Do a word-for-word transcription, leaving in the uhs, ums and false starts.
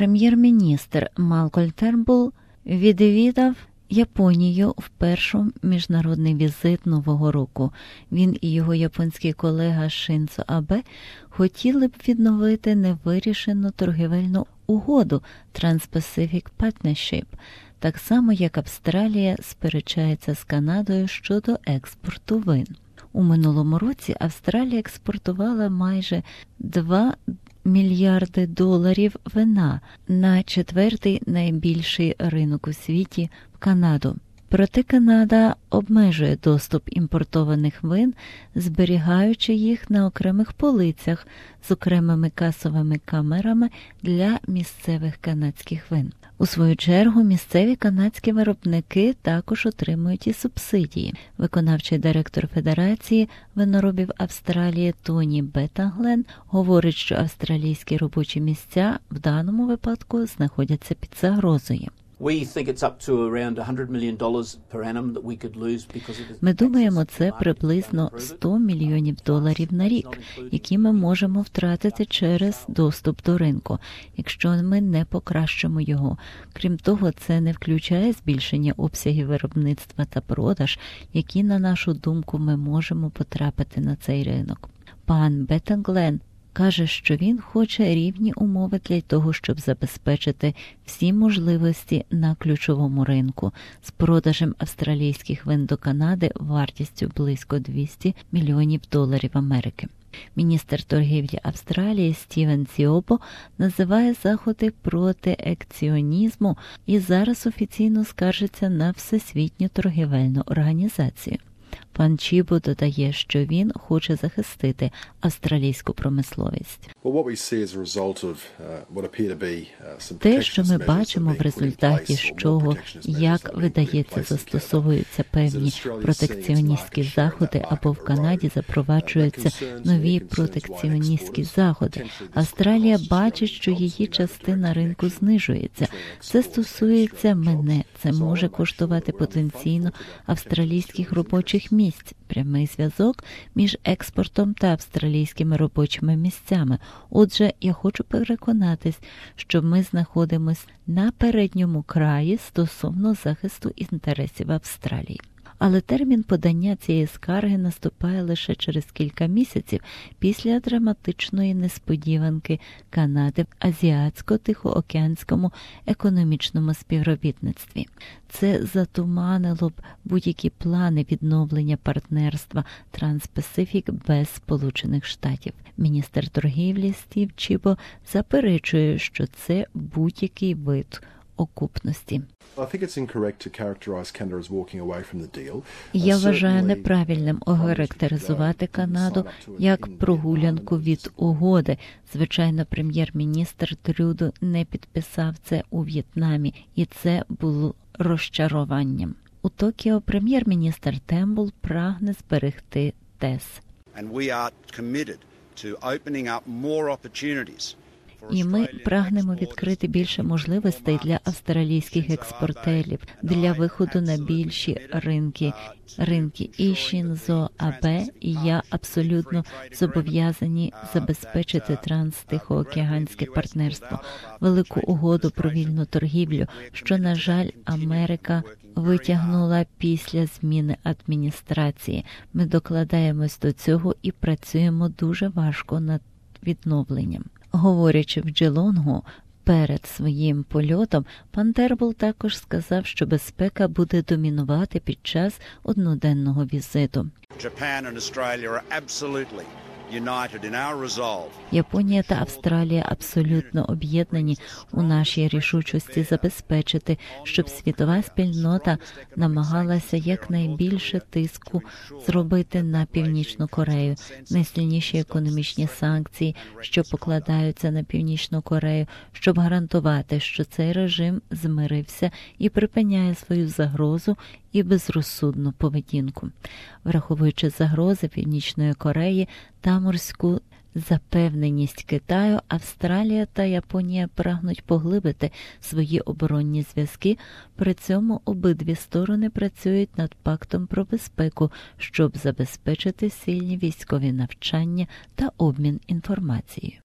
Прем'єр-міністр Малкольм Тернбул відвідав Японію в перший міжнародний візит Нового року. Він і його японський колега Шинцо Абе хотіли б відновити невирішену торгівельну угоду Trans-Pacific Partnership, так само як Австралія сперечається з Канадою щодо експорту вин. У минулому році Австралія експортувала майже два мільярди доларів вина на четвертий найбільший ринок у світі – в Канаду. Проте Канада обмежує доступ імпортованих вин, зберігаючи їх на окремих полицях з окремими касовими камерами для місцевих канадських вин. У свою чергу, місцеві канадські виробники також отримують і субсидії. Виконавчий директор Федерації виноробів Австралії Тоні Беттанглен говорить, що австралійські робочі місця в даному випадку знаходяться під загрозою. Ми думаємо, це приблизно сто мільйонів доларів на рік, які ми можемо втратити через доступ до ринку, якщо ми не покращимо його. Крім того, це не включає збільшення обсягів виробництва та продаж, які, на нашу думку, ми можемо потрапити на цей ринок. Пан Беттанглен каже, що він хоче рівні умови для того, щоб забезпечити всі можливості на ключовому ринку з продажем австралійських вин до Канади вартістю близько двісті мільйонів доларів Америки. Міністр торгівлі Австралії Стівен Сіобо називає заходи проти екціонізму і зараз офіційно скаржиться на Всесвітню торгівельну організацію. Пан Чібо додає, що він хоче захистити австралійську промисловість. Те, що ми бачимо в результаті, з чого, як видається, застосовуються певні протекціоністські заходи або в Канаді запроваджуються нові протекціоністські заходи. Австралія бачить, що її частина ринку знижується. Це стосується мене. Це може коштувати потенційно австралійських робочих місць. Прямий зв'язок між експортом та австралійськими робочими місцями. Отже, я хочу переконатись, що ми знаходимося на передньому краї стосовно захисту інтересів Австралії. Але термін подання цієї скарги наступає лише через кілька місяців після драматичної несподіванки Канади в Азіатсько-Тихоокеанському економічному співробітництві. Це затуманило б будь-які плани відновлення партнерства Trans-Pacific без Сполучених Штатів. Міністр торгівлі Стів Чібо заперечує, що це будь-який вид окупності. Я вважаю неправильним охарактеризувати Канаду як прогулянку від угоди. Звичайно, прем'єр-міністр Трюдо не підписав це у В'єтнамі, і це було розчаруванням. У Токіо прем'єр-міністр Тернбул прагне зберегти ТЕС. І ми прагнемо відкрити більше можливостей для австралійських експортерів, для виходу на більші ринки. Ринки і Шинцо Абе, і я абсолютно зобов'язані забезпечити транс-тихоокеанське партнерство, велику угоду про вільну торгівлю, що, на жаль, Америка витягнула після зміни адміністрації. Ми докладаємось до цього і працюємо дуже важко над відновленням. Говорячи в Джелонгу перед своїм польотом, пан Тернбул також сказав, що безпека буде домінувати під час одноденного візиту. Японія та Австралія абсолютно об'єднані у нашій рішучості забезпечити, щоб світова спільнота намагалася якнайбільше тиску зробити на Північну Корею. Найсильніші економічні санкції, що покладаються на Північну Корею, щоб гарантувати, що цей режим змирився і припиняє свою загрозу і безрозсудну поведінку. Враховуючи загрози Північної Кореї та морську запевненість Китаю, Австралія та Японія прагнуть поглибити свої оборонні зв'язки, при цьому обидві сторони працюють над пактом про безпеку, щоб забезпечити сильні військові навчання та обмін інформацією.